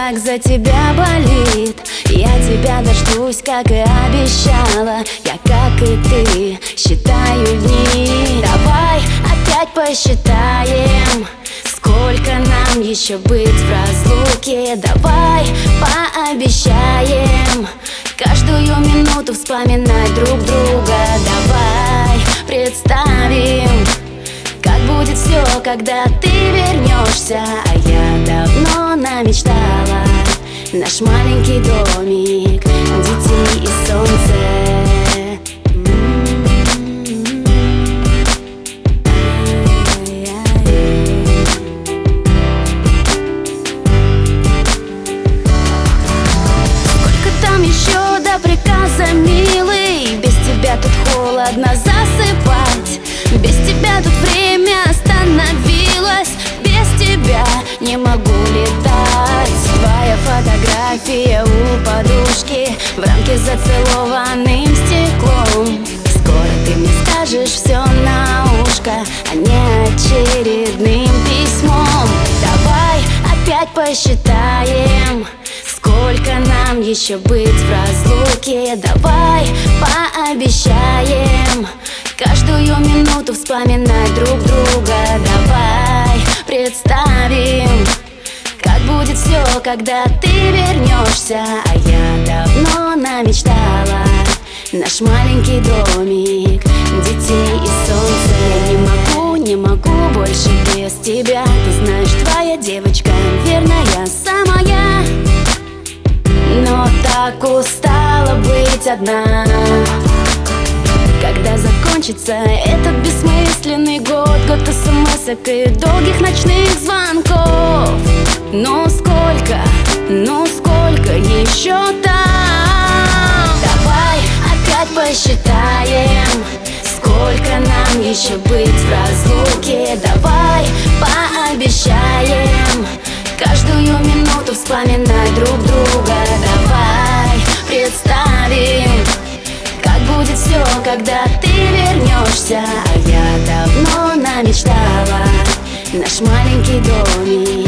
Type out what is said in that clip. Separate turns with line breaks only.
так за тебя болит. Я тебя дождусь, как и обещала. Я, как и ты, считаю дни. Давай опять посчитаем, сколько нам еще быть в разлуке. Давай пообещаем каждую минуту вспоминать друг друга. Давай представим, как будет все, когда ты вернешься. А я давно намечтала наш маленький домик, детей и солнце. Сколько там еще до приказа, милый? Без тебя тут холодно засыпать. Без тебя тут время остановилось. Без тебя не могу летать. Твоя фотография у подушки в рамке с зацелованным стеклом. Скоро ты мне скажешь все на ушко, а не очередным письмом. Давай опять посчитаем, сколько нам еще быть в разлуке. Давай пообещаем каждую минуту вспоминать друг друга. Давай представим, как будет все, когда ты вернешься. А я давно намечтала наш маленький домик, детей и солнце. Я не могу больше без тебя. Ты знаешь, твоя девочка верная, самая. Но так устала быть одна. Когда закончится этот бессмысленный год, год смс-ок и долгих ночных звонков? Ну сколько еще там? Давай опять посчитаем, сколько нам еще быть в разлуке. Давай пообещаем каждую минуту вспоминать друг друга. Давай представим, как будет все, когда ты вернешься. А я давно намечтала наш маленький домик.